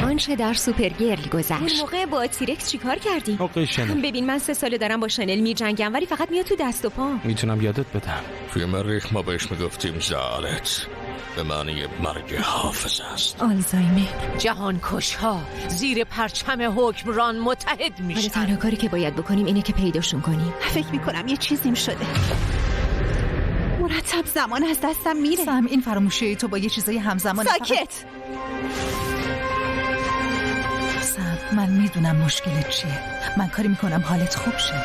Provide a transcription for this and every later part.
آنچه در سوپرگرل گذشت. اون موقع با تیرکس چیکار کردی؟ ببین من 3 ساله دارم با شانل میجنگم ولی فقط میاد تو دست و پا. میتونم یادت بدم توی مریخ ما بهش میگفتیم زالت، به معنی مرگ حافظ است. آلزایمر. جهان کشها زیر پرچم حکمران متحد میشن. تنها کاری که باید بکنیم اینه که پیداشون کنیم. فکر میکنم یه چیزیم شده. مرتب زمان از دستم میره. سم این فراموشی تو با یه چیزای همزمان. ساکت. سم من میدونم مشکلت چیه. من کاری میکنم حالت خوب شه.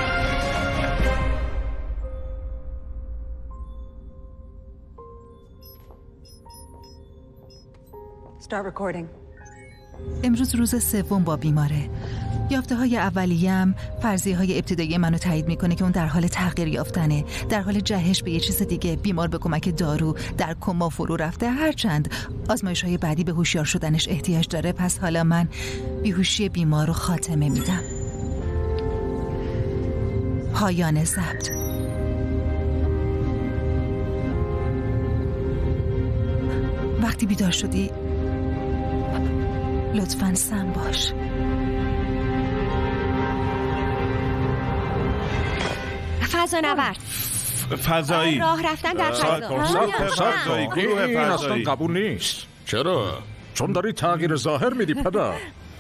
Start recording. امروز روز 3 با بیماره. یافته‌های اولیه‌ام فرضیه‌های ابتدایی منو تایید میکنه که اون در حال تغییر یافتنه، در حال جهش به یه چیز دیگه. بیمار به کمک دارو در کما فرو رفته، هرچند آزمایش‌های بعدی به هوشیار شدنش احتیاج داره. پس حالا من بیهوشی بیمار رو خاتمه میدم. پایان ضبط. وقتی بیدار شدی لطفاً سم باش. فضانورد فضایی راه رفتن در فضا. این اصلا قبول نیست. چرا؟ چون داری تغییر ظاهر میدی پدر.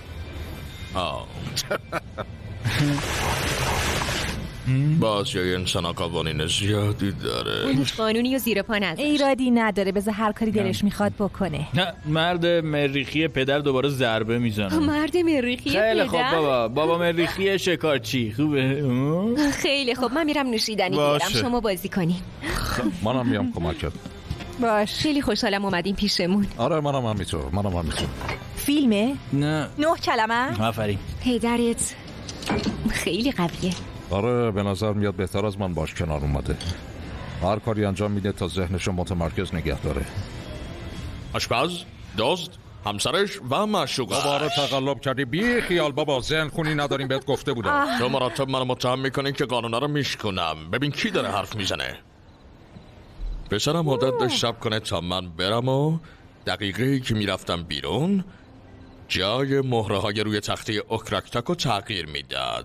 باز جای انسان قوانین زیادی داره. اون هیچ قانونی و زیر پا نداره. ایرادی نداره، بذار هر کاری دلش میخواد بکنه. نه مرد مریخی پدر دوباره ضربه میزنه. مرد مریخی خیلی خوب بابا مریخی شکارچی خوبه. خیلی خوب من میرم نوشیدنی بیارم، شما بازی کنین. منم میام کمکت. باش. خیلی خوشحالم اومدین پیشمون. آره منم همینطور. فیلمه؟ نه 9 کلمه؟ آفرین. پدرت خیلی قویه. آره به نظر میاد بهتر از من باش کنار اومده. هر کاری انجام میده تا ذهنشو متمرکز نگه داره. آشپز، دزد، همسرش و معشوقش. دوباره تقلب کردی. بی خیال بابا، ذهن خونی نداریم بهت گفته بودم. تو مرتب منو متهم میکنی که قانونا رو میشکنم. ببین کی داره حرف میزنه. پسرم عادت داشت شب کنه تا من برم و دقیقه‌ای که میرفتم بیرون جای مهره های روی تخته اوکراکتاک رو تغییر میداد.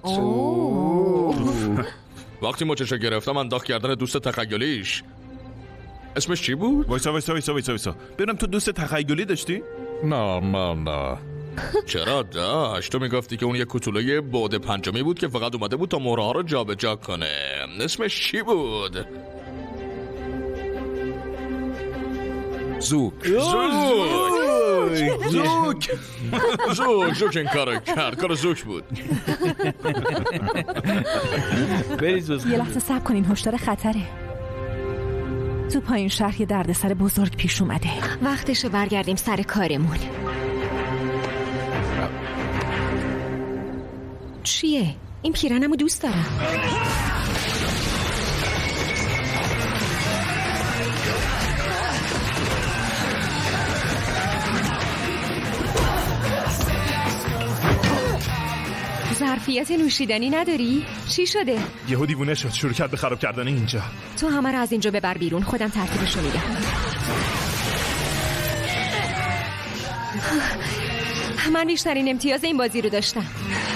وقتی مچشو گرفتم انداخت کردن دوست تخیلیش. اسمش چی بود؟ وایسا ببینم تو دوست تخیلی داشتی؟ نه من نه. چرا داشت؟ تو میگفتی که اون یه کوتوله بعد پنجمی بود که فقط اومده بود تا مهره ها رو جابجا کنه. اسمش چی بود؟ زوک این کار کرد. کار زوک بود. یه لحظه صبر کنین، هشدار خطره. تو پایین شهر یه دردسر بزرگ پیش اومده. وقتشه برگردیم سر کارمون. چیه؟ این پیرنمو دوست دارم. ظرفیت نوشیدنی نداری؟ چی شده؟ یهو دیوونه شد، شروع کرد به خراب کردن اینجا. تو همه رو از اینجا ببر بیرون، خودم ترتیبشو میدم. من بیشترین امتیاز این بازی رو داشتم.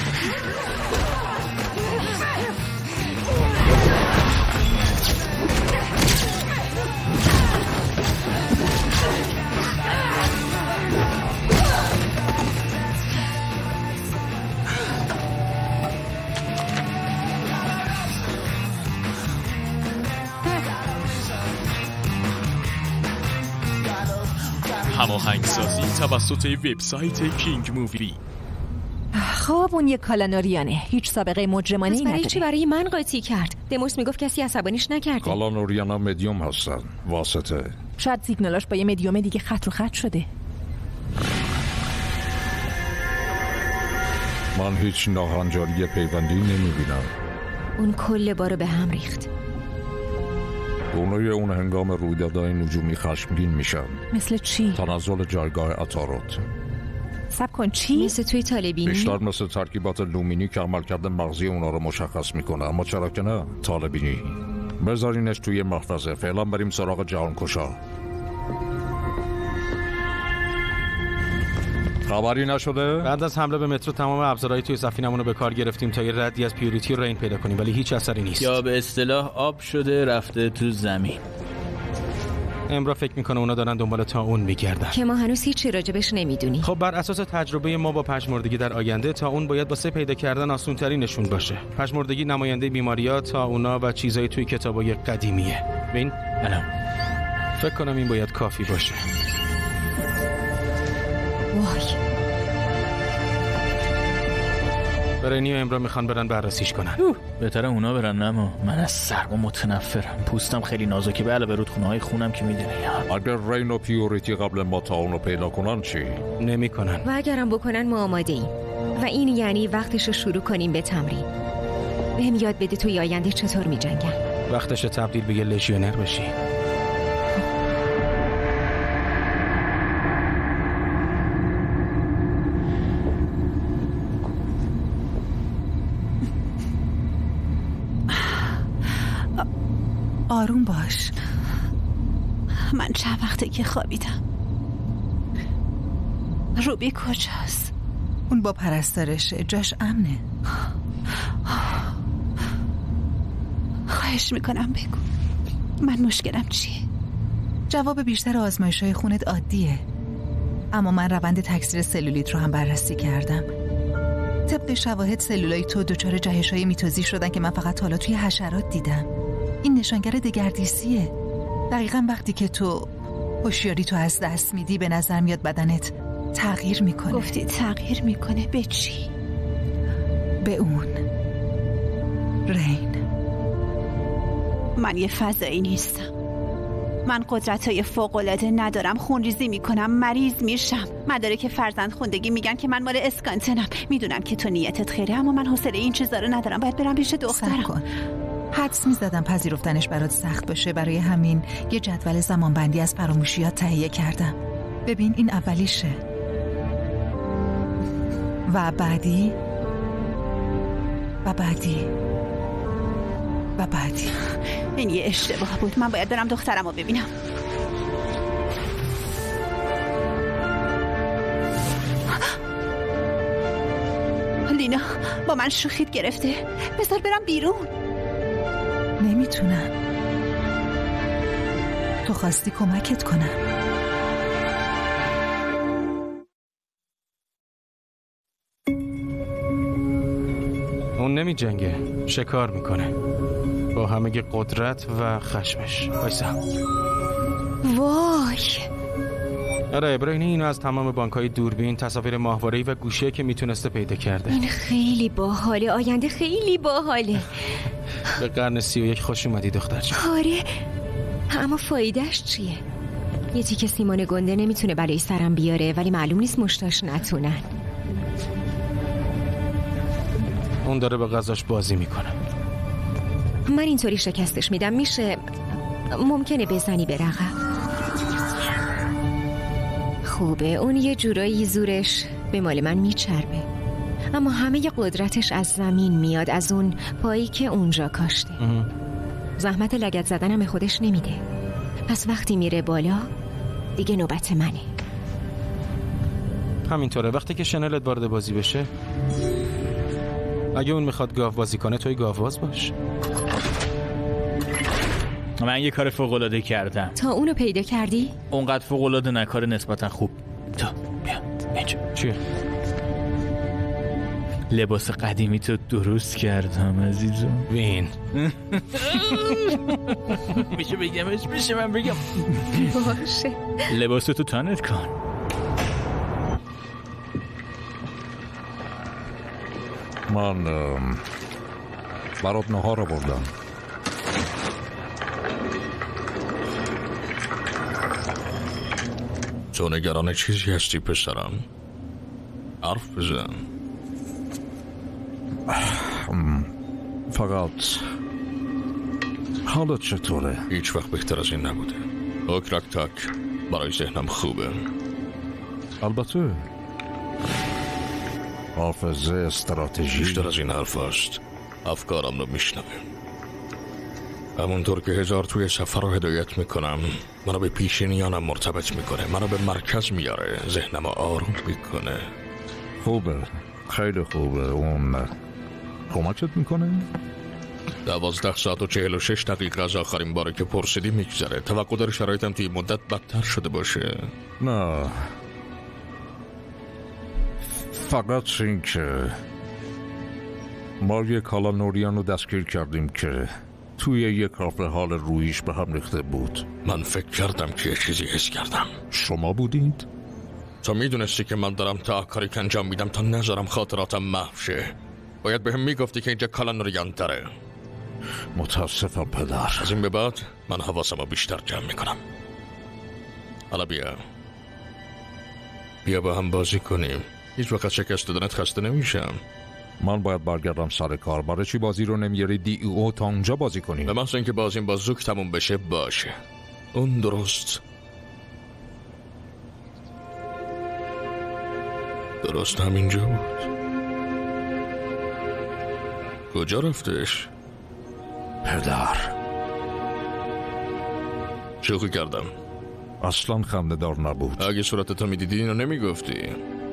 هماهنگسازی توسط وبسایت کینگ مووی. خب اون یک کالانوریانه، هیچ سابقه مجرمانه‌ای نداره. چی برای من قاطی کرد؟ دموس میگفت کسی عصبانیش نکرده. کالانوریانا مدیوم هستن، واسطه. شاید سیگنالاش با یه مدیوم دیگه خط رو خط شده. من هیچ ناهنجاری پیوندی نمیبینم. اون کل بارو به هم ریخت. گونه اون هنگام رویدادهای نجومی خشمگین میشن. مثل چی؟ تنزل جایگاه عطارد. سب کن چی؟ مثل توی طالبینی؟ بیشتر مثل ترکیبات لومینی که عملکرد مغزی اونا رو مشخص میکنه. اما چرا که نه؟ طالبینی. بذارینش توی محفظه. فعلا بریم سراغ جهانکشا. خبری نشده؟ بعد از حمله به مترو تمام ابزارهای توی سفینه‌مون رو به کار گرفتیم تا یه ردی از پیوریتی و رین پیدا کنیم، ولی هیچ اثری نیست. یا به اصطلاح آب شده رفته تو زمین. امرا فکر میکنه اونا دارن دنبال طاعون میگردن که ما هنوز هیچی راجبش نمیدونیم. خب بر اساس تجربه ما با پژمردگی در آینده، طاعون باید واسه پیدا کردن آسون‌ترینشون باشه. پژمردگی نماینده بیماری‌ها، طاعونا و چیزای توی کتابای قدیمیه. ببین الان فکر کنم این باید کافی باشه. وای. برنی و امرا میخوان برن بررسیش کنن. بهتره اونا برن، اما من از سرما متنفرم. پوستم خیلی نازکه، به علاوه رودخونه‌های خونم که میدونی. اگر رین و پیوریتی قبل ما طاعون رو پیدا کنن چی؟ نمیکنن. و اگرم بکنن ما آماده ایم. و این یعنی وقتش رو شروع کنیم به تمرین. بهم یاد بده توی آینده چطور میجنگن. وقتش تبدیل به یه لژیونر بشی. آروم باش. من چند وقته که خوابیدم. روبی کجاست؟ اون با پرستارشه، جاش امنه. خواهش میکنم بگو من مشکلم چیه؟ جواب بیشتر آزمایش‌های خونت عادیه، اما من روند تکثیر سلولیت رو هم بررسی کردم. طبق شواهد سلولای تو دچار جهش‌های میتوزی شدن که من فقط حالا توی حشرات دیدم. این نشانگر دگردیسیه. دقیقاً وقتی که تو هوشیاری تو از دست میدی به نظر میاد بدنت تغییر میکنه. گفتی تغییر میکنه به چی؟ به اون رین. من یه فضایی نیستم. من قدرت‌های فوق‌العاده ندارم. خونریزی میکنم، مریض میشم. مدارک فرزند خوندگی میگن که من مال اسکانتنم. میدونم که تو نیتت خیره، اما من حوصله این چیزا رو ندارم. باید برم پیش دخترم. کن. حدس میزدم پذیرفتنش برات سخت باشه، برای همین یه جدول زمانبندی از فراموشیات تهیه کردم. ببین این اولیشه و بعدی و بعدی و بعدی. این یه اشتباه بود. من باید برم دخترم رو ببینم. لینا با من شوخیت گرفته. بذار برم بیرون. نمیتونم. تو خواستی کمکت کنم. اون نمی جنگه، شکار میکنه با همه قدرت و خشمش. وایسا. وای. آره ابراهیمی اینو از تمام بانک‌های دوربین، تصاویر ماهواره‌ای و گوشی‌ای که میتونسته پیدا کرده. این خیلی باحاله. آینده خیلی باحاله. به قرن 31 خوش اومدی دختر جان. آره اما فایدهش چیه؟ یه تیکه سیمان گنده نمیتونه بلای سرم بیاره، ولی معلوم نیست مشتاش نتونن. اون داره با غذاش بازی میکنه. من اینطوری شکستش میدم. میشه ممکنه بزنی به رقم؟ خوبه، اون یه جورایی زورش به مال من میچربه، اما همه ی قدرتش از زمین میاد، از اون پایی که اونجا کاشته. زحمت لگد زدنم به خودش نمیده. پس وقتی میره بالا دیگه نوبت منه. همینطوره. وقتی که شنلت وارد بازی بشه، اگه اون میخواد گاو بازی کنه توی گاوواز باش. من یه کار فوق‌العاده کردم. تا اونو پیدا کردی؟ اونقدر فوق‌العاده نه، کار نسبتا خوب. تو بیا اینجا. چیه؟ لباس قدیمی تو درست کردم عزیزم. وین. میشه بگمش؟ میشه من بگم؟ باشه. لباس تو تنت کن. من برات نهار بردم. تو نگران چیزی هستی پسرم؟ حرف بزن. فقط حالت چطوره؟ هیچ وقت بهتر از این نبوده. اوکراک تاک برای ذهنم خوبه. البته حافظه استراتژی بیشتر از این حرف هست. افکارم رو میشنوه. همونطور که هزار توی سفر رو هدایت میکنم، منو به پیشینیانم مرتبط میکنه، منو به مرکز میاره، ذهنمو آروم میکنه. خوبه، خیلی خوبه. اون کمکت میکنه؟ 12 ساعت و 46 دقیقه از آخرین باره که پرسیدی میگذره. توقع داری شرایطم توی مدت بدتر شده باشه؟ نه، فقط این که ما یه کالانوریان رو دستگیر کردیم که توی یه کافه حال رویش به هم ریخته بود. من فکر کردم که یه چیزی حس کردم. شما بودید؟ تو میدونستی که من دارم تا کاری که انجام میدم تا نذارم خاطراتم محو شه. باید به هم میگفتی که اینجا کالانوریان داره. متاسفم پدر. از این به بعد من حواسمو بیشتر جمع میکنم. حالا بیا با هم بازی کنیم. هیچ وقت شکست دادنت خسته نمیشم. من باید برگردم سر کار. برای چی بازی رو نمیاری DEO تا اونجا بازی کنیم؟ به محض اینکه بازیم با زوک تموم بشه باشه. اون درست همینجا بود. کجا رفتش؟ پدر، شوخی کردم. اصلا خنده‌دار نبود. اگه صورتتو میدیدی اینو نمیگفتی.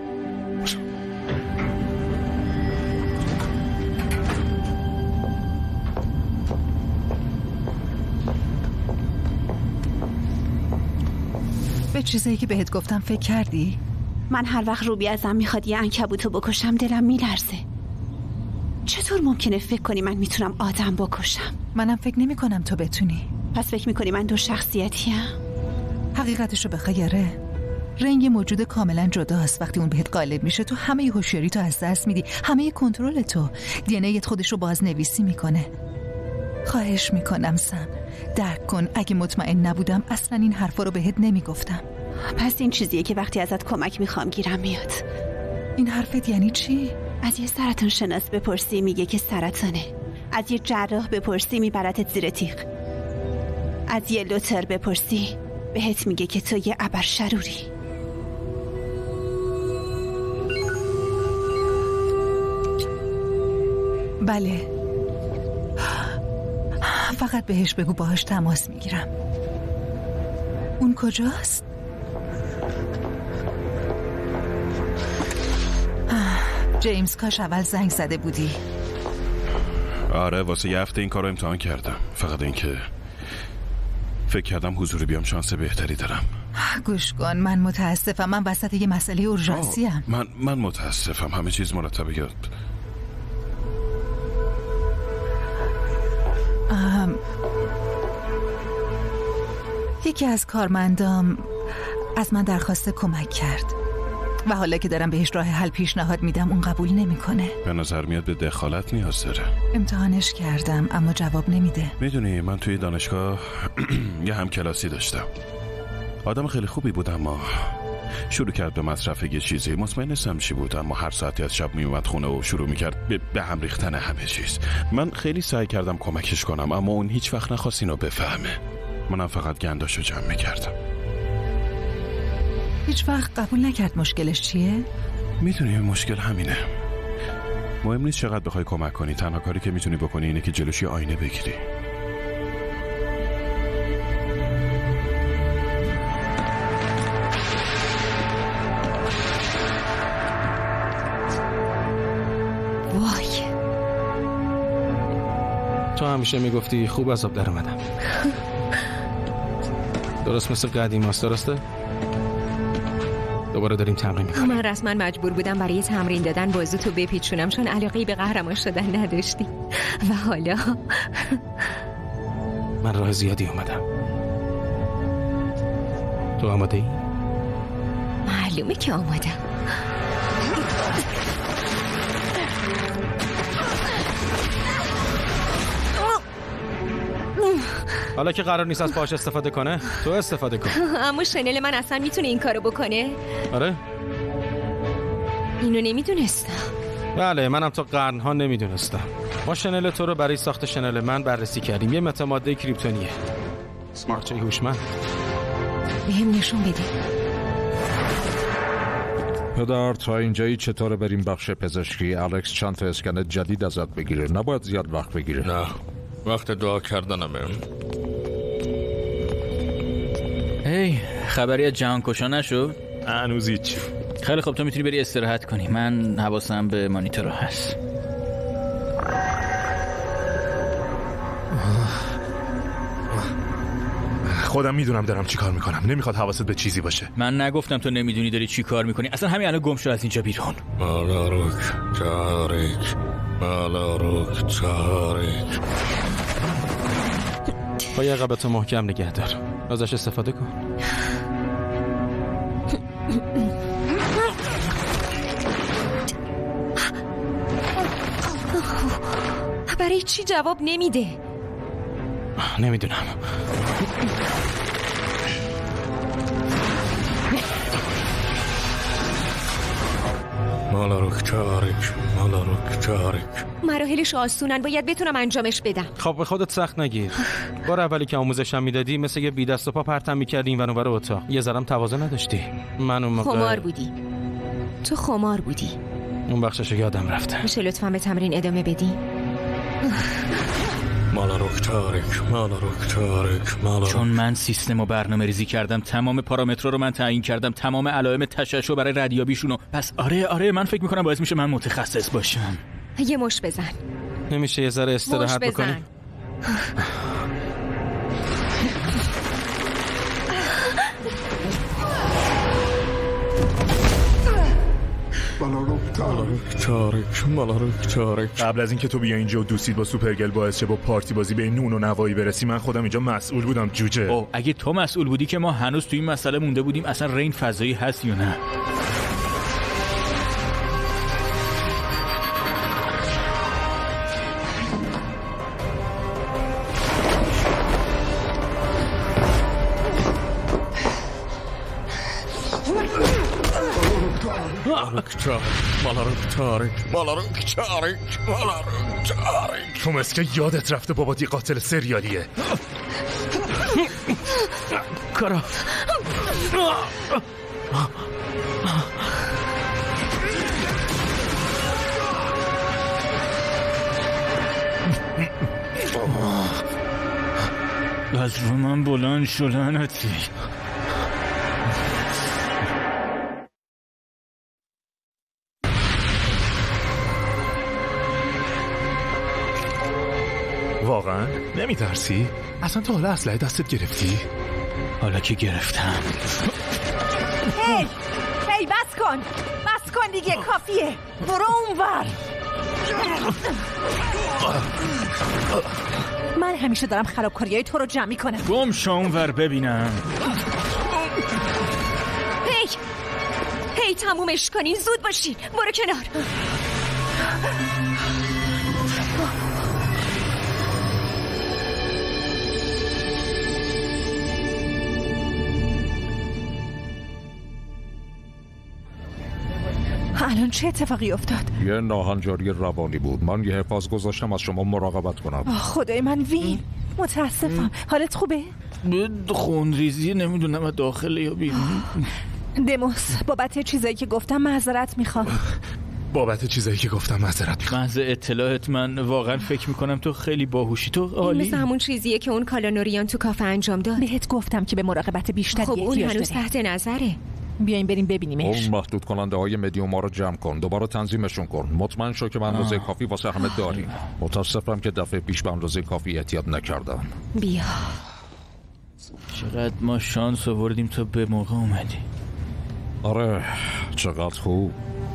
به چیزایی که بهت گفتم فکر کردی؟ من هر وقت روبی ازم میخواد یه عنکبوتو بکشم دلم میلرزه. چطور ممکنه فکر کنی من میتونم آدم بکشم؟ منم فکر نمی کنم تو بتونی. پس فکر میکنی من دو شخصیتیم؟ حقیقتشو بخوای آره. رنگ موجود کاملا جداست. وقتی اون بهت غالب میشه تو همه هوشیاری تو از دست میدی، همه کنترل تو. دی خودش رو بازنویسی میکنه. خواهش میکنم سم درک کن. اگه مطمئن نبودم اصلا این حرفا رو بهت نمیگفتم. پس این چیزیه که وقتی ازت کمک میخوام گیرم میاد. این حرفت یعنی چی؟ از یه سرطان شناس بپرسی میگه که سرطانه. از یه جراح بپرسی میبرتت زیر تیغ. از یه لوتر بپرسی بهت میگه که تو یه ابرشروری. بله، فقط بهش بگو باهاش تماس میگیرم. اون کجاست؟ جیمز، کاش اول زنگ زده بودی. آره، واسه یه هفته این کار رو امتحان کردم. فقط این که فکر کردم حضور بیام شانس بهتری دارم. گوش کن، من متاسفم. من وسط یه مسئله اورژانسی‌ام. من متاسفم. همه چیز مرتبه یاد. یکی از کارمندام از من درخواست کمک کرد و حالا که دارم بهش راه حل پیشنهاد میدم اون قبول نمیکنه. به نظر میاد به دخالت نیاز داره. امتحانش کردم اما جواب نمیده. میدونی من توی دانشگاه یه همکلاسی داشتم. آدم خیلی خوبی بود اما شروع کرد به مصرف یه چیزی. مطمئن نیستم چی بود اما هر ساعتی از شب میومد خونه و شروع میکرد به هم ریختن همه چیز. من خیلی سعی کردم کمکش کنم اما اون هیچ وقت نخواست اینو بفهمه. منم فقط گنداشو جمع میکردم. هیچ وقت قبول نکرد. مشکلش چیه؟ میدونی مشکل همینه. مهم نیست چقدر بخوای کمک کنی، تنها کاری که میتونی بکنی اینه که جلوش یه آینه بگیری. وای، تو همیشه میگفتی خوب از آب در اومدم. درست مثل قدیم هست، درسته؟ دوباره داریم تمرین میکنیم. من رسما مجبور بودم برای تمرین دادن بازو تو بپیچونم چون علاقه‌ای به قهرمان شدن نداشتی و حالا من راه زیادی اومدم. تو آماده ای؟ معلومه که آمادم. حالا که قرار نیست از پاش استفاده کنه تو استفاده کن. اما شنل من اصلا میتونه این کارو بکنه؟ آره؟ اینو نمیدونستم. بله، منم تا قرنها نمیدونستم. ما شنل تو رو برای ساخت شنل من بررسی کردیم. یه متاماده کریپتونیه. سمارت هوشمند. بهم نشون بده. پدر، تا اینجایی چطوره بریم بخش پزشکی؟ الکس چند تا اسکن جدید ازت بگیره. نباید زیاد وقت بگیره. نه، وقت دعا کردنمه. هی خبری از جهان کشا نشد؟ هنوز هیچ. خیلی خب تو میتونی بری استراحت کنی، من حواسم به مانیتور هست. خودم میدونم دارم چی کار میکنم، نمیخواد حواست به چیزی باشه. من نگفتم تو نمیدونی داری چی کار میکنی، اصلا همین الان گم شو از اینجا بیرون. مالاروک تاریک، مالاروک تاریک. پای عقبتو محکم نگه دار، ازش استفاده کن. برای چی جواب نمیده؟ نمیدونم. مالاروک تاریک، مالاروک تاریک. مراحلش آسونن، باید بتونم انجامش بدم. خب به خودت سخت نگیر. بار اولی که آموزشم میدادی مثل یه بی دست و پا پرتم میکردی این ور اون ور اتاق، یه ذرم تواضع نداشتی. من اون موقع خمار بودی. تو خمار بودی. اون بخشش یادم رفته. میشه لطفا به تمرین ادامه بدی؟ مالاروک تاریک، مالاروک تاریک، مالاروک. چون من سیستم و برنامه ریزی کردم، تمام پارامترها رو من تعیین کردم، تمام علائم تشعشع برای ردیابیشونو. پس آره من فکر میکنم باعث میشه من متخصص باشم. یه مش بزن. نمیشه یه ذره استراحت بکنی؟ مالاروک تاریک. قبل از اینکه تو بیا اینجا و دوستید با سوپرگل باعث شه با پارتی بازی به نون و نوایی برسی، من خودم اینجا مسئول بودم جوجه. او اگه تو مسئول بودی که ما هنوز تو این مسئله مونده بودیم اصلا رین فضایی هست یا نه. مالاروک تاریک، مالاروک تاریک، مالاروک تاریک. تو مثل که یادت رفته بابا قاتل سریالیه. کارا از رو من بلند شو لعنتی. واقعا؟ نمیترسی؟ اصلا تو حالا اسلحه دستت گرفتی؟ حالا که گرفتم. هی بس کن دیگه، کافیه. برو اونور. من همیشه دارم خرابکاریای تو رو جمع میکنم. گم شو اونور ببینم. هی تمومش کنین، زود باشین، برو کنار. الان چه اتفاقی افتاد؟ یه ناهنجاری روانی بود. من یه حفاظ گذاشتم از شما مراقبت کنم. خدای من وین، متاسفم. حالت خوبه؟ خونریزی نمیدونم داخل یا بیرون. دموس، بابت چیزایی که گفتم معذرت میخوام. بابت چیزایی که گفتم معذرت میخوام. محض اطلاعت من واقعا فکر میکنم تو خیلی باهوشی، تو عالی. مثل همون چیزیه که اون کالانوریان تو کافه انجام داد. بهت گفتم که به مراقبت بیشتری خب اون هنوز تحت نظره. بیاین بریم ببینیمش. اون محدود کننده های مدیوما رو جمع کن، دوباره تنظیمشون کن، مطمئن شو که به اندازه کافی واسه همه داریم. متاسفم که دفعه پیش به اندازه کافی احتیاط نکردم. بیا. چقدر ما شانس آوردیم تو به موقع اومدی. آره چقدر خوب.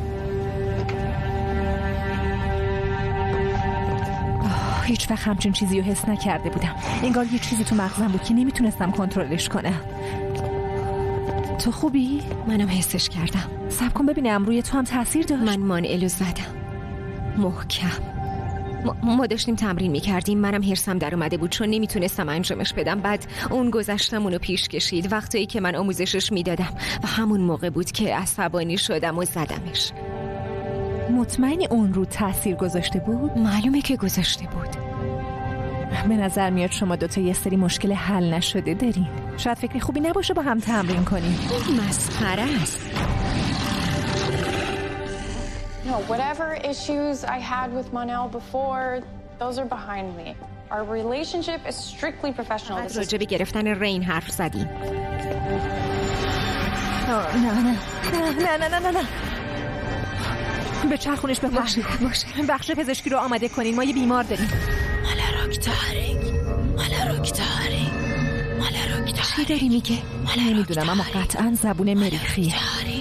هیچ وقت همچین چیزی رو حس نکرده بودم. انگار یه چیزی تو مغزم بود که نمیتونستم کنترلش کنم. تو خوبی؟ منم حسش کردم. صبر کن ببینم روی تو هم تاثیر داشت. من مانعلو زدم محکم. ما داشتیم تمرین میکردیم، منم هرسم در اومده بود چون نمیتونستم انجامش بدم. بعد اون گذشتم اونو پیش کشید وقتی که من آموزشش میدادم و همون موقع بود که عصبانی شدم و زدمش. مطمئنی اون رو تاثیر گذاشته بود؟ معلومه که گذاشته بود. به نظر میاد شما دوتا یه سری مشکل حل نشده دارین. شاید فکر خوبی نباشه با هم تمرین کنیم. مسخره است. No, whatever issues I had with Monel before, those are behind me. Our relationship is strictly professional. از راجع به گرفتن رین حرف زدیم. نه به چرخونش ببخشید. بخش پزشکی رو آماده کنین، ما یه بیمار داریم. چی داری میگه؟ نمیدونم اما قطعا زبون مریخیه.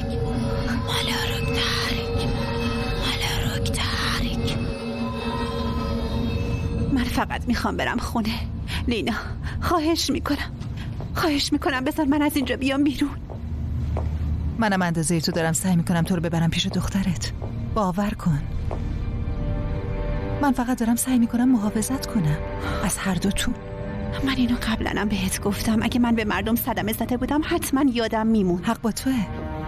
من فقط میخوام برم خونه. لینا خواهش میکنم بذار من از اینجا بیام بیرون. منم اندازه تو دارم سعی میکنم تو رو ببرم پیش دخترت. باور کن من فقط دارم سعی میکنم محافظت کنم از هر دوتون. من اینو قبلنم بهت گفتم، اگه من به مردم صدمه زده بودم حتما یادم میموند. حق با توه،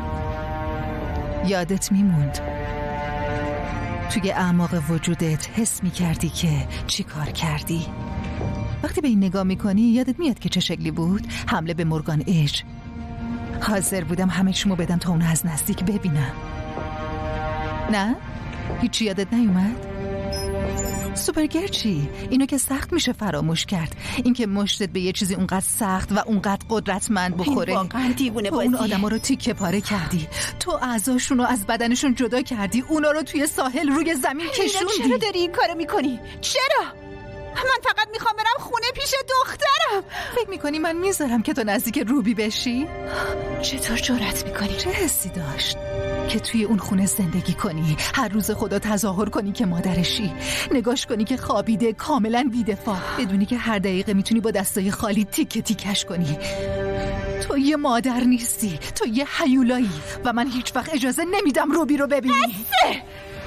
یادت میموند. توی اعماق وجودت حس میکردی که چی کار کردی. وقتی به این نگاه میکنی یادت میاد که چه شکلی بود؟ حمله به مورگان ایج. حاضر بودم همه چیمو بدم تا اونو از نزدیک ببینم. نه؟ هیچی یادت نیومد؟ سوپرگر چی؟ اینو که سخت میشه فراموش کرد. این که مشتت به یه چیزی اونقدر سخت و اونقدر قدرتمند بخوره. واقعا دیوونه بازیه. اون آدما رو تیکه پاره کردی، تو اعضاشون رو از بدنشون جدا کردی، اونا رو توی ساحل روی زمین کشوندی. چرا داری این کارو میکنی؟ چرا؟ من فقط میخوام برم خونه پیش دخترم. فکر میکنی من میذارم که تو نزدیک روبی بشی؟ چطور جرأت میکنی؟ چه حسی داشت که توی اون خونه زندگی کنی، هر روز خدا تظاهر کنی که مادرشی، نگاش کنی که خوابیده کاملا بی‌دفاع، بدونی که هر دقیقه میتونی با دستای خالی تیکه تیکش کنی. تو یه مادر نیستی، تو یه هیولایی و من هیچ وقت اجازه نمیدم روبی رو ببینی. بسه!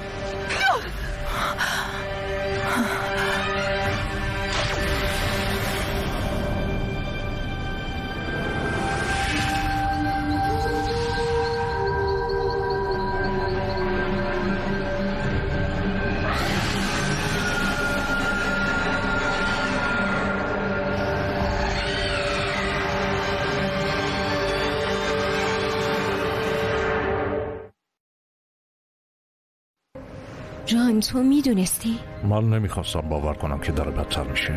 جان تو میدونستی؟ من نمیخواستم باور کنم که داره بدتر میشه.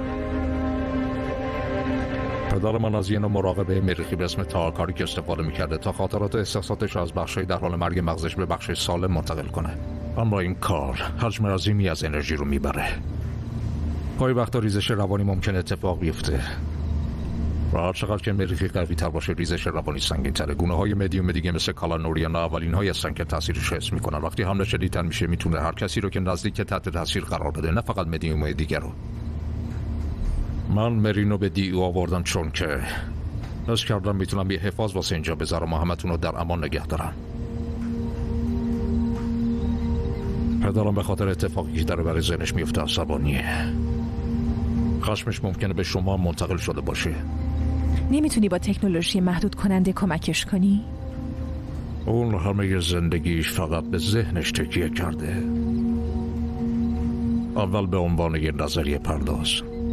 پدر من از یه نوع مراقبه مریخی به اسم تاکاریک استفاده میکرده تا خاطرات و احساساتش از بخشای در حال مرگ مغزش به بخش سالم منتقل کنه. اما این کار حجم عظیمی از انرژی رو میبره. گاهی وقتا ریزش روانی ممکن اتفاق بیفته و هر چقدر که مریخی قوی تر باشه ریزش روانی سنگین تره. گونه های مدیوم دیگه مثل کالانوریانا اولین های هستن که تاثیرش حس میکنن. وقتی حمله شدیدتر میشه میتونه هر کسی رو که نزدیک تحت تاثیر قرار بده، نه فقط مدیوم های دیگه رو. من مرینو به دیو آوردم چون که حس کردم میتونم یه حفاظ واسه اینجا بذارم و همتون رو در امان نگه دارم. پدرم به خاطر اتفاقی که داره برای ذهنش میفته عصبانیه. خشمش ممکنه به شما منتقل شده باشه. نمیتونی با تکنولوژی محدود کننده کمکش کنی؟ اون همه زندگیش فقط به ذهنش تکیه کرده. اول به عنوان یه نظریه پرداز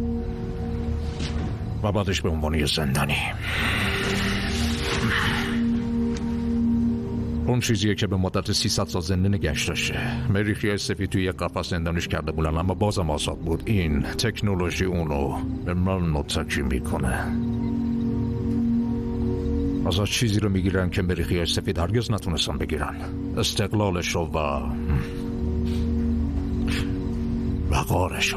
و بعدش به عنوان یه زندانی. اون چیزیه که به مدت 300 سال زنده نگهش داشته. مریخیای سفید توی یک قفس زندانش کرده بودن اما بازم آزاد بود. این تکنولوژی اونو به من متکی میکنه. ازش چیزی رو میگیرن که مریخیای سفید هرگز نتونستن بگیرن. استقلالش رو و وقارش رو.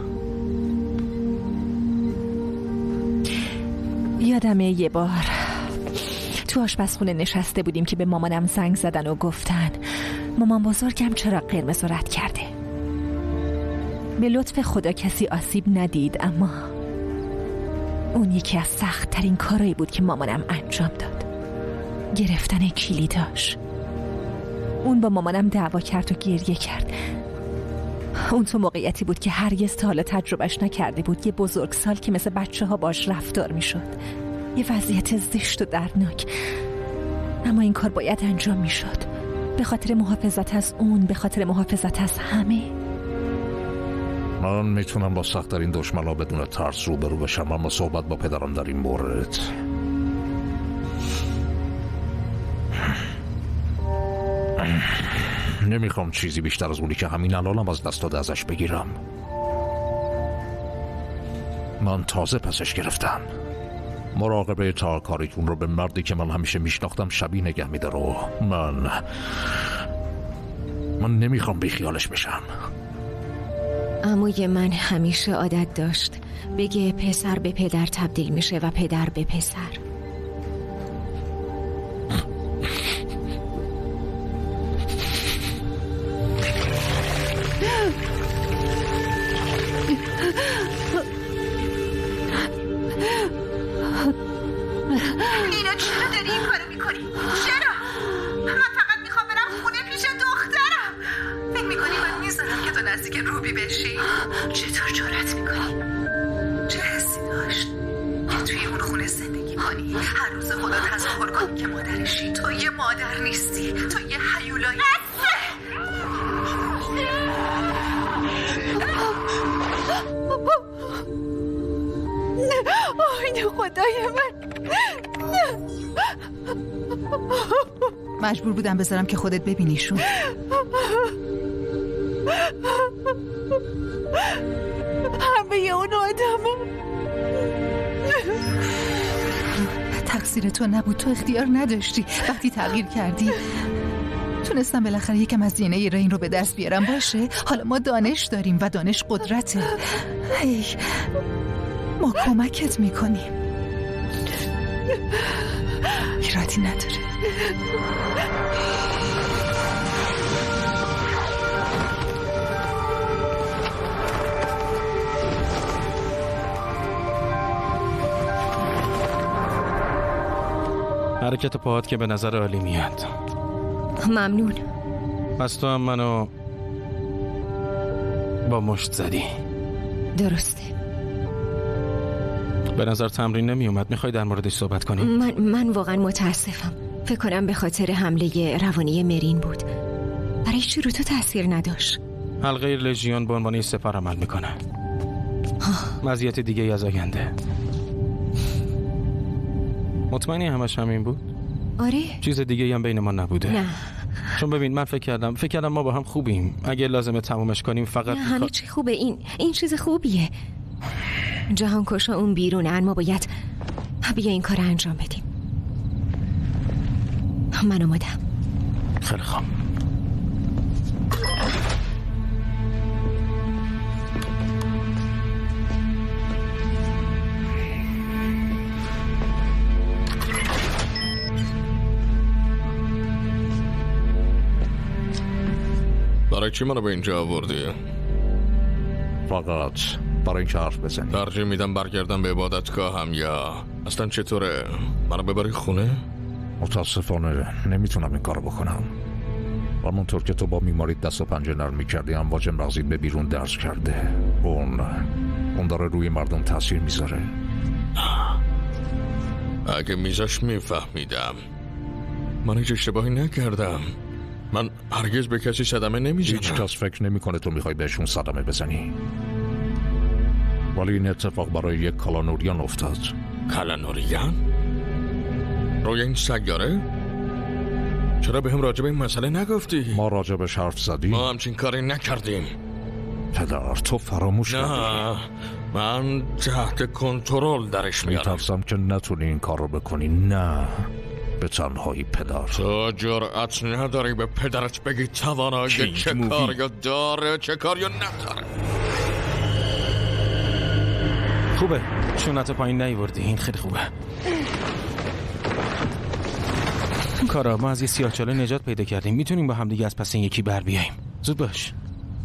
یادمه یه بار تو آشپزخونه نشسته بودیم که به مامانم زنگ زدن و گفتن مامان بزرگم چراغ قرمز رد کرده. به لطف خدا کسی آسیب ندید، اما اون یکی از سخت ترین کارهایی بود که مامانم انجام داد. گرفتن کلیداش. اون با مامانم دعوا کرد و گریه کرد. اون تو موقعیتی بود که هرگز تا حالا تجربهش نکرده بود. یه بزرگسال که مثل بچه ها باش رفتار می شد. یه وضعیت زشت و دردناک، اما این کار باید انجام می شد. به خاطر محافظت از اون، به خاطر محافظت از همه. من میتونم با سخت‌ترین دشمنا بدون ترس روبرو بشم، اما صحبت با پدرم در این مورد نمیخوام چیزی بیشتر از اونی که همین الانم از دست داده ازش بگیرم. من تازه پسش گرفتم. مراقبه تا کاریتون رو به مردی که من همیشه میشناختم شبیه نگه میداره و من نمیخوام بیخیالش بشم. عموی من همیشه عادت داشت بگه پسر به پدر تبدیل میشه و پدر به پسر. لینا چرا داری این کارو میکنی؟ چرا؟ من فقط میخوام برم خونه پیش دخترم. فکر میکنی من میذارم که تو نزدیک روبی بشی؟ چطور جرأت میکنی؟ چه حسی داشت که توی اون خونه زندگی کنی؟ هر روز خدا تصور کنی که مادرشی. تو یه مادر نیستی، تو یه هیولایی. آینه خدای من. مجبور بودم بذارم که خودت ببینیشون. همه اون آدمه. تقصیر تو نبود، تو اختیار نداشتی. وقتی تغییر کردی تونستم بالاخره یکم از DNA رین رو به دست بیارم. باشه حالا ما دانش داریم و دانش قدرته. هی ما کمکت میکنیم، ایرادی نداره. حرکت پاهات که به نظر عالی میاد. ممنون. پس تو هم منو با مشت زدی. درسته. به نظر تمرین نمی اومد. میخوای در موردش صحبت کنی؟ من واقعا متاسفم. فکر کنم به خاطر حمله روانی مرین بود. برای چی رو تو تاثیر نداشت؟ حلقه لژیون به عنوان سپر عمل میکنه. مزیت دیگه ای از آینده. مطمئنی همش همین بود؟ آره. چیز دیگه ای هم بین ما نبوده؟ نه. چون ببین من فکر کردم ما با هم خوبیم. اگه لازمه تمومش کنیم فقط نه همه چی خوبه. این چیز خوبیه. جهان کشا اون بیرونن. ما باید بیا این کار انجام بدیم. من آمادم. خیلی خوب. برای چی منو به اینجا آوردی؟ فقط برای اینکه حرف بزنی. ترجیح میدم برگردم به عبادتگاهم یا اصلا چطوره؟ منو ببری خونه؟ متاسفانه نمیتونم این کارو بکنم. همونطور که تو با میماری دست و پنجه نرم میکردی امواج مغزی به بیرون درز کرده. اون داره روی مردم تاثیر میذاره. اگه میذاش میفهمیدم. من هیچ اشتباهی نکردم. من هرگز به کسی صدمه نمیزنم. هیچ کس فکر نمیکنه تو میخوای بهشون صدمه بزنی. ولی این اتفاق برای یک کالانوریان افتاد. کالانوریان؟ روی این سیاره؟ چرا به هم راجب این مسئله نگفتی؟ ما راجبش حرف زدیم. ما همچین کاری نکردیم. پدر تو فراموش کردی. نه من تحت کنترل درش میارم. میترسم که نتونی این کار رو بکنی. نه به تنهایی پدر. تو جرأت نداری به پدرت بگی توانایی چه کار یا داره چه کار یا نداره. خوبه شونت پایین نیوردی. این خیلی خوبه. کارا ما از یه سیاهچاله نجات پیدا کردیم. میتونیم با هم دیگه از پس این یکی بر بیاییم. زود باش.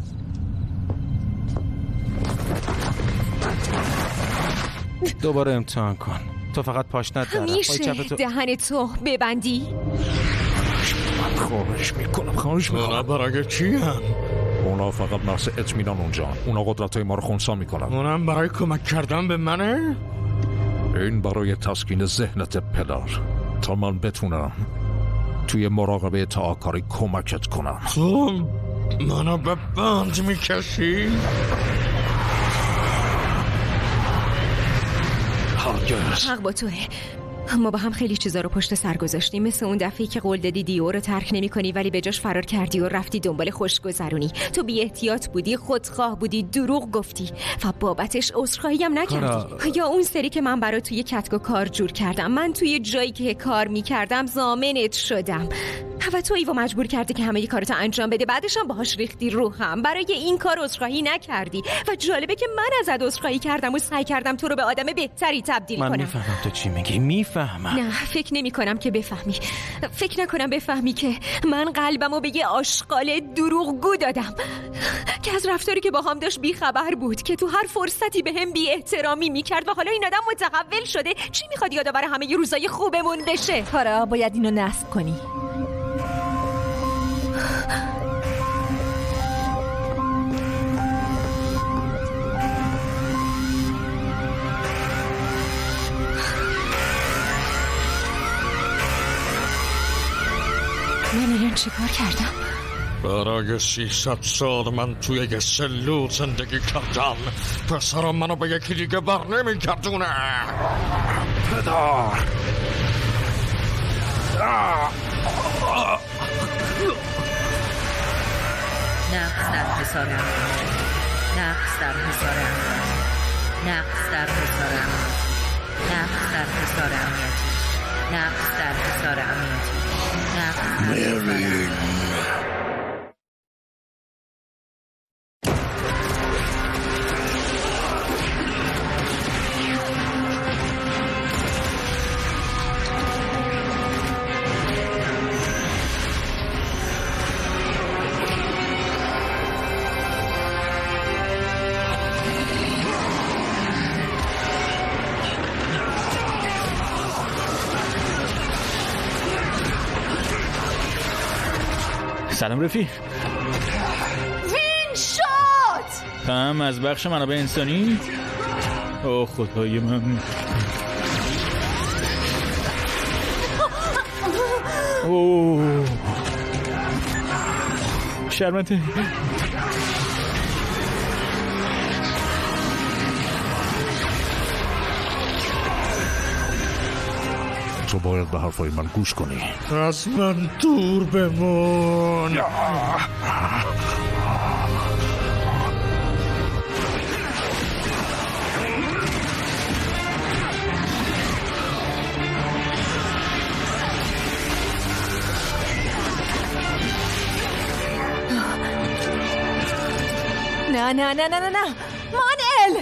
دوباره امتحان کن. تو فقط پاشنت داره. میشه دهن تو ببندی؟ خواهش میکنم. اونا برای چی هم؟ اونا فقط محض اطمینان اونجا. اونا قدرتای ما رو خونسا میکنن. اونم برای کمک کردن به منه؟ این برای تسکین ذهنت پدر، تا من بتونم توی مراقبه تعاکاری کمکت کنم. تو منو به بند میکشی؟ هرگز. حق با توه. ما با هم خیلی چیزا رو پشت سر گذاشتیم، مثل اون دفعه‌ای که قول دادی دیو رو ترک نمی‌کنی ولی به جاش فرار کردی و رفتی دنبال خوشگذرونی. تو بی احتیاط بودی، خودخواه بودی، دروغ گفتی و بابتش عذرخواهی هم نکردی. یا اون سری که من برات توی کتگو کار جور کردم، من توی جایی که کار می‌کردم ضامنت شدم و تو ایو مجبور کردی که همه کاراتو انجام بده، بعدش هم باهاش ریختی رو هم. برای این کار عذرخواهی نکردی و جالبه که من ازت عذرخواهی کردم و سعی کردم تو رو به آدم بهتری تبدیل کنم. من میفهمم تو چی میگی، میفهمم. نه فکر نمی کنم که بفهمی. فکر نکنم بفهمی که من قلبمو به یه آشغال دروغگو دادم که از رفتاری که با هم داشت بی خبر بود، که تو هر فرصتی به هم بی احترامی میکرد و حالا این آدم متحول شده. چی میخواد یادآور همه ی روزای خوبمون بشه؟ تارا باید اینو نصب کنی. من الان چی کار کردم؟ برای 300 سال من توی یه سلول زندگی کردم. پسرم منو به یکی دیگه بر نمیگردونه. پدر نقص در حصار امنیتی، نقص در حصار امنیتی، نقص در حصار امنیتی، نقص در حصار امنیتی، نقص در حصار امنیتی، نقص در حصار امنیتی. سلام رفیق. وین شد! تو هم از بخش منابع انسانی؟ اوه خدای من. اوه شرمنده. تو باید به حرفای من گوش کنی. از من دور بمون. نه نه نه نه نه نه مانل.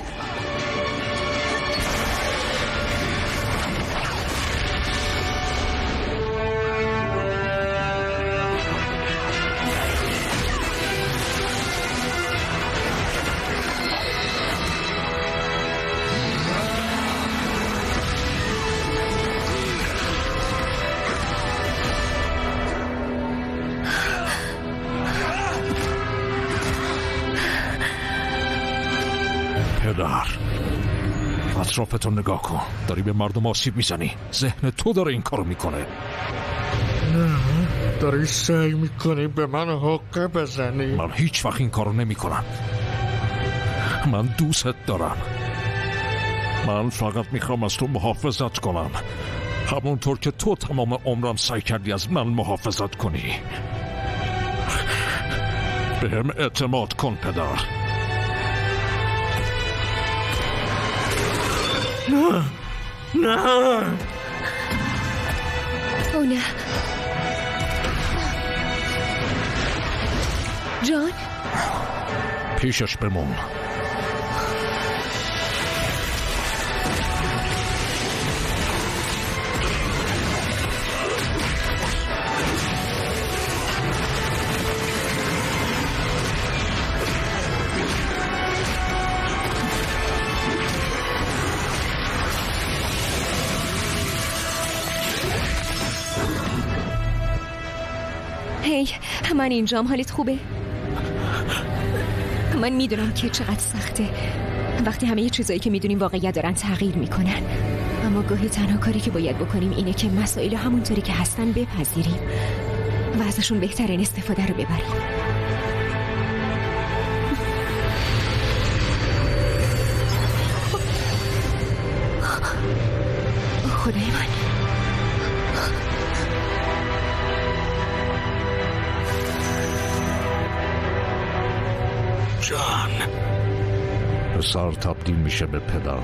پدر اطرافتو نگاه کن. داری به مردم آسیب میزنی. ذهن تو داره این کارو میکنه. نه داری سعی میکنی به من حقه بزنی. من هیچ وقت این کارو نمیکنم. من دوستت دارم. من فقط میخوام از تو محافظت کنم، همونطور که تو تمام عمرم سعی کردی از من محافظت کنی. به هم اعتماد کن پدر. نه نه او نه جان، پیشش بمون. هی من اینجام. حالت خوبه؟ من میدونم که چقدر سخته وقتی همه چیزایی که میدونیم واقعیت دارن تغییر میکنن، اما گاهی تنها کاری که باید بکنیم اینه که مسائل همونطوری که هستن بپذیریم و ازشون بهترین استفاده رو ببریم. خدای من. جان. پسر تبدیل میشه به پدر.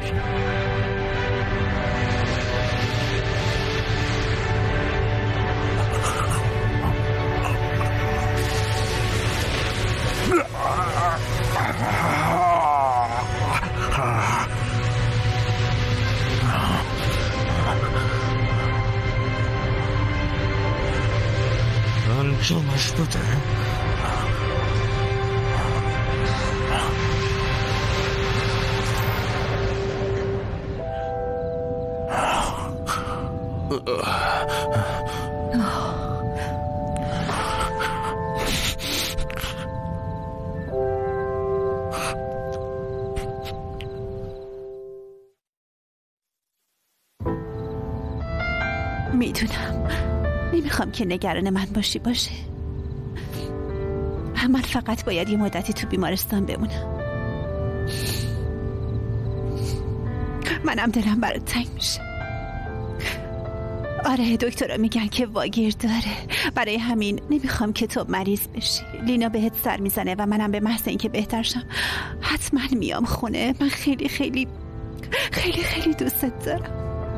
انجامش بده. میدونم نمیخوام که نگران من باشه. من فقط باید یه مدتی تو بیمارستان بمونم. منم دلم برات تنگ میشه. آره دکترها میگن که واگیر داره، برای همین نمیخوام که تو مریض بشی. لینا بهت سر میزنه و منم به محض اینکه بهتر شم حتما میام خونه. من خیلی خیلی خیلی خیلی دوستت دارم.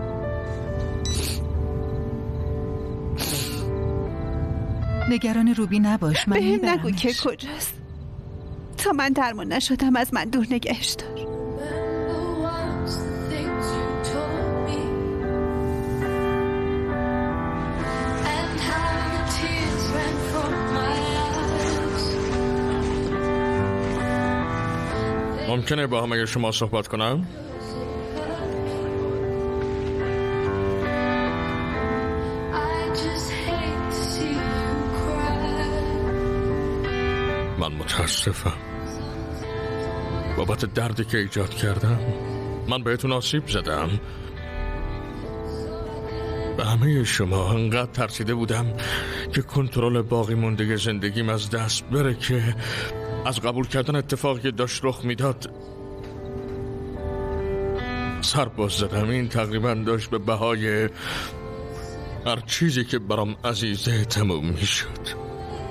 نگران روبی نباش، من بهم نگو که کجاست. تا من درمان نشدم از من دور نگهش دار. ممکنه با همه شما صحبت کنم؟ من متاسفم بابت دردی که ایجاد کردم. من بهتون آسیب زدم. به همه شما انقدر ترسیده بودم که کنترل باقی مونده زندگیم از دست بره که از قبول کردن اتفاقی داشت رخ میداد سرباز زدم. این تقریبا داشت به بهای هر چیزی که برام عزیزه تموم میشد.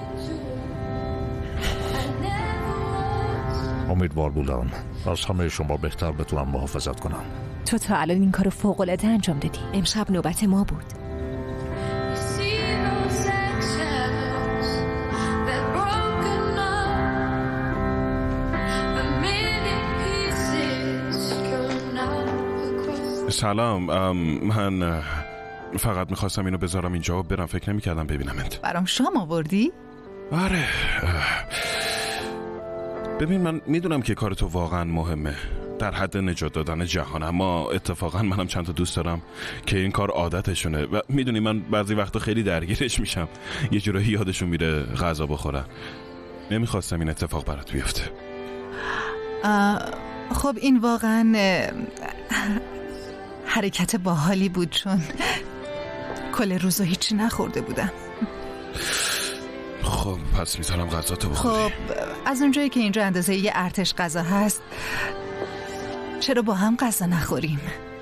امیدوار بودم از همه شما بهتر بتونم محافظت کنم. تو تا الان این کارو فوق‌العاده انجام دادی. امشب نوبت ما بود. سلام، من فقط میخواستم اینو بذارم اینجا و برم. فکر نمی‌کردم ببینمت. برام شام آوردی؟ آره. ببین من میدونم که کار تو واقعا مهمه در حد نجات دادن جهان، اما اتفاقا منم چند تا دوست دارم که این کار عادتشونه و میدونی من بعضی وقتا خیلی درگیرش میشم. یه جورایی یادشون میره غذا بخورن. نمیخواستم این اتفاق برات بیفته. خب این واقعا حرکت باحالی بود، چون کل روزو هیچی نخورده بودم. خب پس میذارم غذا تو بخوری. خب از اونجایی که اینجا اندازه یه ارتش غذا هست، چرا با هم غذا نخوریم؟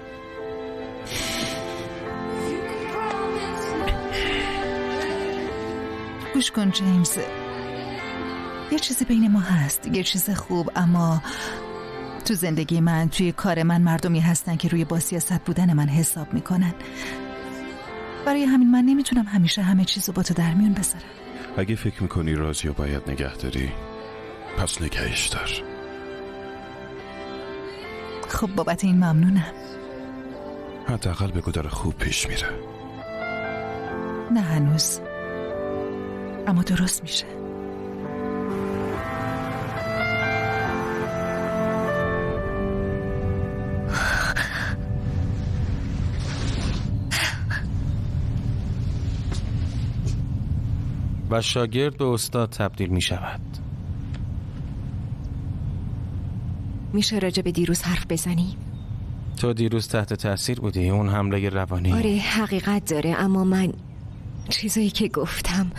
گوش کن جیمز، یه چیزی بین ما هست، یه چیز خوب، اما تو زندگی من، توی کار من مردمی هستن که روی با سیاست بودن من حساب میکنن. برای همین من نمیتونم همیشه همه چیزو با تو در میون بذارم. اگه فکر میکنی رازیو باید نگه داری، پس نگهش دار. خب بابت این ممنونم. حداقل بگو داره خوب پیش میره. نه هنوز، اما درست میشه. و شاگرد به استاد تبدیل می شود. میشه راجع به دیروز حرف بزنی؟ تو دیروز تحت تاثیر بودی، اون حمله روانی. آره حقیقت داره، اما من چیزایی که گفتم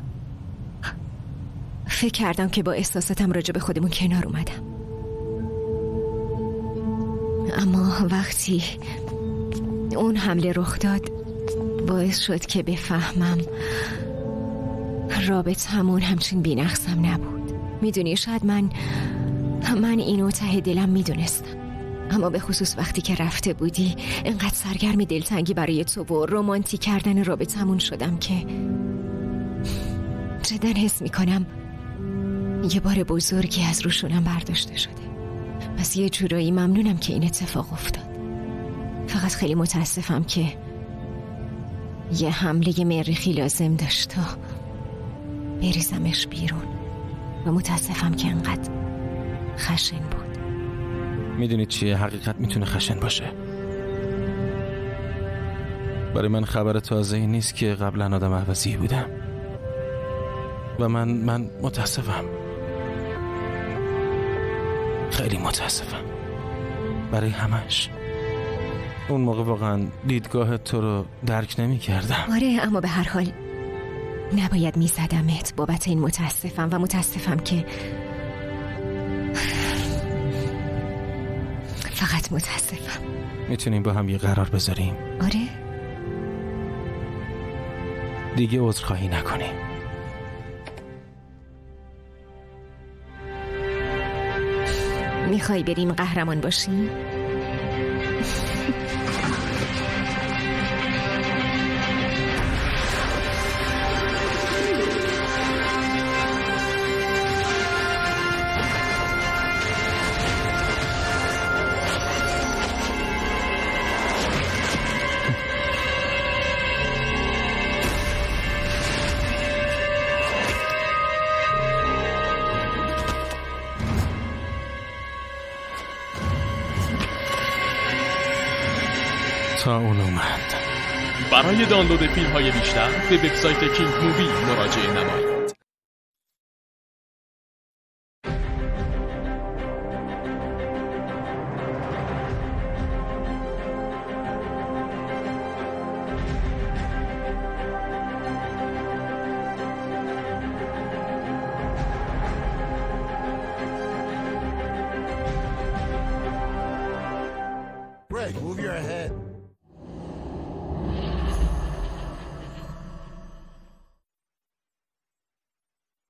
فکر کردم که با احساساتم راجع به خودمون کنار اومدم، اما وقتی اون حمله رخ داد باعث شد که بفهمم رابطمون همچین بی‌نقصم نبود. میدونی شاید من من اینو ته دلم میدونستم، اما به خصوص وقتی که رفته بودی انقدر سرگرم دلتنگی برای تو و رمانتیک کردن رابطمون شدم که جدا حس میکنم یه بار بزرگی از روشونم برداشته شده. پس یه جورایی ممنونم که این اتفاق افتاد. فقط خیلی متاسفم که یه حمله مریخی لازم داشت تا بریزمش بیرون و متاسفم که انقدر خشن بود. میدونید چیه؟ حقیقت میتونه خشن باشه. برای من خبر تازه ای نیست که قبلا آدم عوضی بودم و من متاسفم، خیلی متاسفم برای همش. اون موقع واقعا دیدگاه تو رو درک نمی کردم. آره، اما به هر حال نباید می زدمت بابت این. متاسفم و متاسفم که فقط متاسفم. میتونیم با هم یه قرار بذاریم؟ آره، دیگه عذرخواهی نکنیم. میخوای بریم قهرمان باشیم؟ تا اون اومد. برای دانلود فیلم های بیشتر به وبسایت کینگ مووی مراجعه نمایید. Greg, move your head.